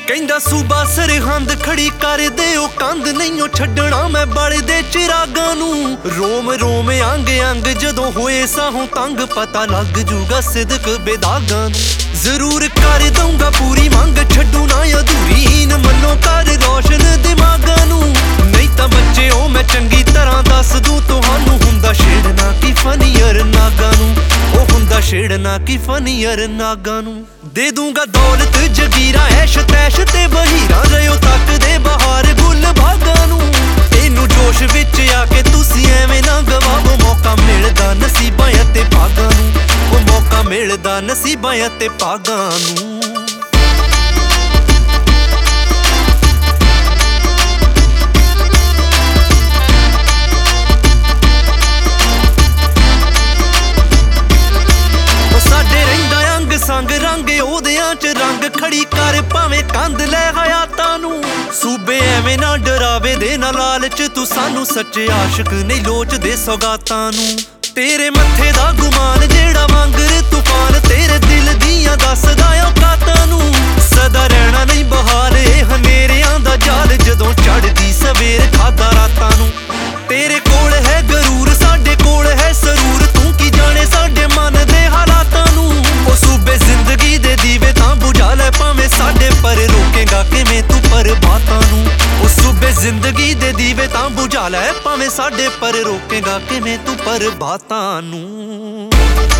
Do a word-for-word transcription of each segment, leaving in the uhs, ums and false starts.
ਕਹਿੰਦਾ ਸੂਬਾ ਸਰਹੰਦ ਖੜੀ ਕਰ ਦੇ ਉਹ ਕੰਧ ਨਹੀਂ ਉਹ ਛੱਡਣਾ ਮੈਂ ਬਲਦੇ ਚਿਰਾਗਾਂ ਨੂੰ। ਰੋਮ ਰੋਮ ਅੰਗ ਅੰਗ ਜਦੋਂ ਹੋਏ ਸਾਹੋਂ ਤੰਗ ਪਤਾ ਲੱਗ ਜੂਗਾ ਸਿਦਕ ਬੇਦਾਗਾਂ ਨੂੰ। ਜ਼ਰੂਰ ਕਰ ਦਊਂਗਾ ਪੂਰੀ ਮੰਗ ਛੱਡੂ ਨਾ ਅਧੂਰੀ ਹੀਨ ਮੰਨੋ ਕਰ ਰੋਸ਼ਨ ਦਿਮਾਗਾਂ ਨੂੰ। ਨਹੀਂ ਤਾਂ ਬੱਚੇ ਉਹ ਮੈਂ ਚੰਗੀ ਤਰ੍ਹਾਂ ਦੱਸ ਦੂੰ ਤੁਹਾਨੂੰ ਹੁੰਦਾ ਛੇੜਨਾ ਕੀ ਫਨੀਅਰ ਨਾਗਾਂ ਨੂੰ। ਉਹ ਹੁੰਦਾ ਛੇੜਨਾ ਕੀ ਫਨੀਅਰ ਨਾਗਾਂ ਨੂੰ। ਦੇ ਦੂੰਗਾ ਦੌਲਤ ਜਗੀਰਾ ਐਸ਼ ਤੈਸ਼ ਤੇ ਬਹੀਰਾਂ ਰਿਓ ਤੱਕਦੇ ਬਹਾਰ ਗੁੱਲ ਬਾਗਾਂ ਨੂੰ। ਇਹਨੂੰ ਜੋਸ਼ ਵਿੱਚ ਆ ਕੇ ਤੁਸੀਂ ਐਵੇਂ ਨਾ ਗਵਾਵੋ ਮੌਕਾ ਮਿਲਦਾ ਨਸੀਬਾਂ ਅਤੇ ਭਾਗਾਂ ਨੂੰ। ਉਹ ਮੌਕਾ ਮਿਲਦਾ ਨਸੀਬਾਂ ਅਤੇ ਭਾਗਾਂ ਨੂੰ। ਸੰਗ ਰੰਗ ਉਹਦਿਆਂ ਚ ਰੰਗ ਖੜੀ ਕਰ ਭਾਵੇਂ ਕੰਧ ਲੈ ਹਯਾਤਾਂ ਨੂੰ। ਸੂਬੇ ਐਵੇਂ ਨਾ ਡਰਾਵੇ ਦੇ ਨਾ ਲਾਲਚ ਤੂੰ ਸਾਨੂੰ ਸੱਚੇ ਆਸ਼ਿਕ ਨਹੀਂ ਲੋਚਦੇ ਸੌਗਾਤਾਂ ਨੂੰ। ਤੇਰੇ ਮੱਥੇ ਦਾ ਗੁਮਾਨ ਜਿਹੜਾ ਵਾਂਗਰ ਤੂਫਾਨ ਤੇਰੇ ਦਿਲ ਦੀਆਂ ਦੱਸਦਾ ਔਕਾਤਾਂ ਨੂੰ। ਸਦਾ ਰਹਿਣਾ ਨਹੀਂ ਬਹਾਰ ਇਹ ਹਨੇਰਿਆਂ ਦਾ ਜਾਲ ਜਦੋਂ ਚੜ੍ਹਦੀ ਸਵੇਰ ਖਾਦਾ ਰਾਤਾਂ ਨੂੰ। ਤੇਰੇ ਕੋਲ ਹੈ ਗਰੂਰ ਸਾਡੇ ਕੋਲ ਹੈ ਸਰੂਰ ਤੂੰ ਕੀ ਜਾਣੇ ਸਾਡੇ ਮਨ ਦੇ ਹਾਲਾਤਾਂ ਨੂੰ। ਉਹ ਸੂਬੇ ਜ਼ਿੰਦਗੀ ਦੇ ਦੀਵੇ ਤਾਂ ਬੁਝਾ ਲੈ ਭਾਵੇਂ ਸਾਡੇ ਪਰ ਰੋਕੇਗਾ ਕਿਵੇਂ ਤੂੰ ਪਰਬਾਤਾਂ ਨੂੰ। ਉਹ ਸੂਬੇ ਜ਼ਿੰਦਗੀ ਦੇ ਦੀਵੇ ਤਾਂ ਬੁਝਾ ਲੈ ਭਾਵੇਂ ਸਾਡੇ ਪਰ ਰੋਕੇਗਾ ਕਿਵੇਂ ਤੂੰ ਪਰਬਾਤਾਂ ਨੂੰ।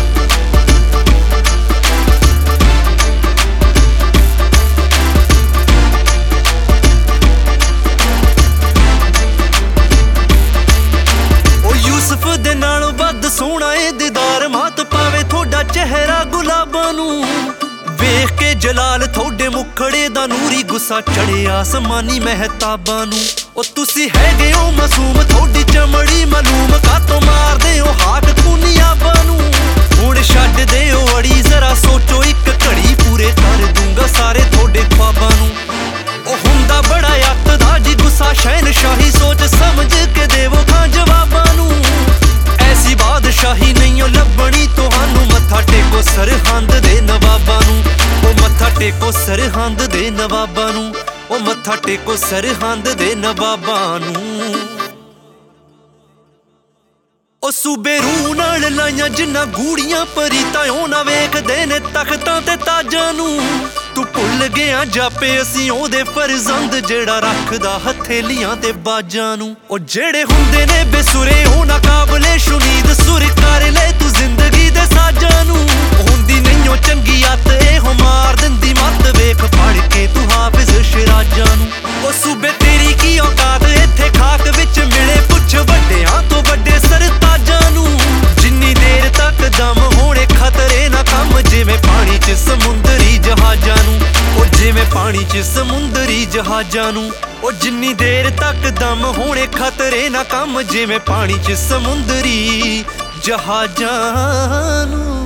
ਉਹ ਯੂਸਫ ਦੇ ਨਾਲੋਂ ਵੱਧ ਸੋਹਣਾ ਏ ਦੀਦਾਰ ਮਾਤ ਪਾਵੇ ਤੁਹਾਡਾ ਚਿਹਰਾ ਗੁਲਾਬਾਂ ਨੂੰ। ਵੇਖ ਕੇ ਜਲਾਲ ਤੁਹਾਡੇ ਮੁਖੜੇ ਦਾ ਨੂਰੀ ਗੁੱਸਾ ਚੜਿਆ ਅਸਮਾਨੀ ਮਹਿਤਾਬਾਂ ਨੂੰ। ਉਹ ਤੁਸੀਂ ਹੈਗੇ ਹੋ ਮਾਸੂਮ ਤੁਹਾਡੀ ਚਮੜੀ ਮਾਲੂਮ ਕਾਤੋਂ ਮਾਰਦੇ ਹੋ ਹਾਕ ਖੂਨੀਆਬਾਂ ਨੂੰ। ਹੁਣ ਛੱਡ ਦਿਓ ਅੜੀ ਜ਼ਰਾ ਸੋਚੋ ਇੱਕ ਘੜੀ ਪੂਰੇ ਕਰ ਦੂੰਗਾ ਸਾਰੇ ਤੁਹਾਡੇ ख्वाबां ਨੂੰ। ਉਹ ਹੁੰਦਾ ਬੜਾ ਅੱਤ ਦਾ ਜੀ ਗੁੱਸਾ ਸ਼ਹਿਨਸ਼ਾਹੀ ਸੋਚ ਸਮਝ ਕੇ ਦੇਵੋ ਖਾਂ ਜਵਾਬਾਂ ਨੂੰ। ਐਸੀ ਬਾਦਸ਼ਾਹੀ ਨਹੀਂ ਉਹ ਲੱਭਣੀ ਤੁਹਾਨੂੰ ਮੱਥਾ ਟੇਕੋ ਸਰਹੰਦ ਦੇ ਨਵਾਬਾਂ ਨੂੰ। ਉਹ ਮੱਥਾ ਟੇਕੋ ਸਰਹੰਦ ਦੇ ਨਵਾਬਾਂ ਨੂੰ। ਉਹ ਮੱਥਾ ਟੇਕੋ ਸਰਹੰਦ ਦੇ ਨਵਾਬਾਂ ਨੂੰ। ਉਹ ਸੂਬੇ ਰੂਹ ਨਾਲ ਲਾਈਆਂ ਜਿੰਨਾ ਗੂੜੀਆਂ ਪਰੀਤਾਂ ਉਹ ਨਾ ਵੇਖਦੇ ਨੇ ਤਖਤਾਂ ਤੇ ਤਾਜਾਂ ਨੂੰ। ਤੂੰ ਭੁੱਲ ਗਿਆ ਜਾਪੇ ਅਸੀਂ ਉਹਦੇ ਫਰਜ਼ੰਦ ਜਿਹੜਾ ਰੱਖਦਾ ਹਥੇਲੀਆਂ ਤੇ ਬਾਜਾਂ ਨੂੰ। ਉਹ ਜਿਹੜੇ ਹੁੰਦੇ ਨੇ ਬੇਸੁਰੇ ਉਹ ਨਾ ਕਾਬਲੇ ਸ਼ੁਨੀਦ ਸੁਰ ਕਰ ਲੈ ਤੂੰ ਜ਼ਿੰਦਗੀ ਦੇ ਸਾਜਾਂ ਨੂੰ। ਹੁੰਦੀ ਨਹੀਂ ਉਹ ਚੰਗੀ ਅੱਤ ਇਹੋ ਮਾਰ ਦਿੰਦੀ ਮੱਤ ਵੇਖ ਪੜ ਕੇ ਤੂੰ ਹਾਫਿਜ਼ ਸ਼ਿਰਾਜਾਂ ਨੂੰ। ਉਹ ਸੂਬੇ ਤੇਰੀ ਕੀ ਔਕਾਤ ਇੱਥੇ ਖਾਕ ਵਿੱਚ ਮਿਲੇ ਪੁੱਛ ਵੱਡਿਆਂ ਤੋਂ ਵੱਡੇ ਸਰਤਾਜਾਂ ਨੂੰ। ਜਿੰਨੀ ਦੇਰ ਤੱਕ ਦਮ ਹੋਣੇ ਖਤਰੇ ਨਾ ਕੰਮ ਜਿਵੇਂ ਪਾਣੀ ਚ ਸਮੁੰਦਰੀ ਜਹਾਜ਼ਾਂ ਨੂੰ। ਉਹ ਜਿਵੇਂ ਪਾਣੀ ਚ ਸਮੁੰਦਰੀ ਜਹਾਜ਼ਾਂ ਨੂੰ। ਉਹ ਜਿੰਨੀ ਦੇਰ ਤੱਕ ਦਮ ਹੋਣੇ ਖਤਰੇ ਨਾ ਕੰਮ ਜਿਵੇਂ ਪਾਣੀ ਚ ਸਮੁੰਦਰੀ ਜਹਾਜ਼ਾਂ ਨੂੰ।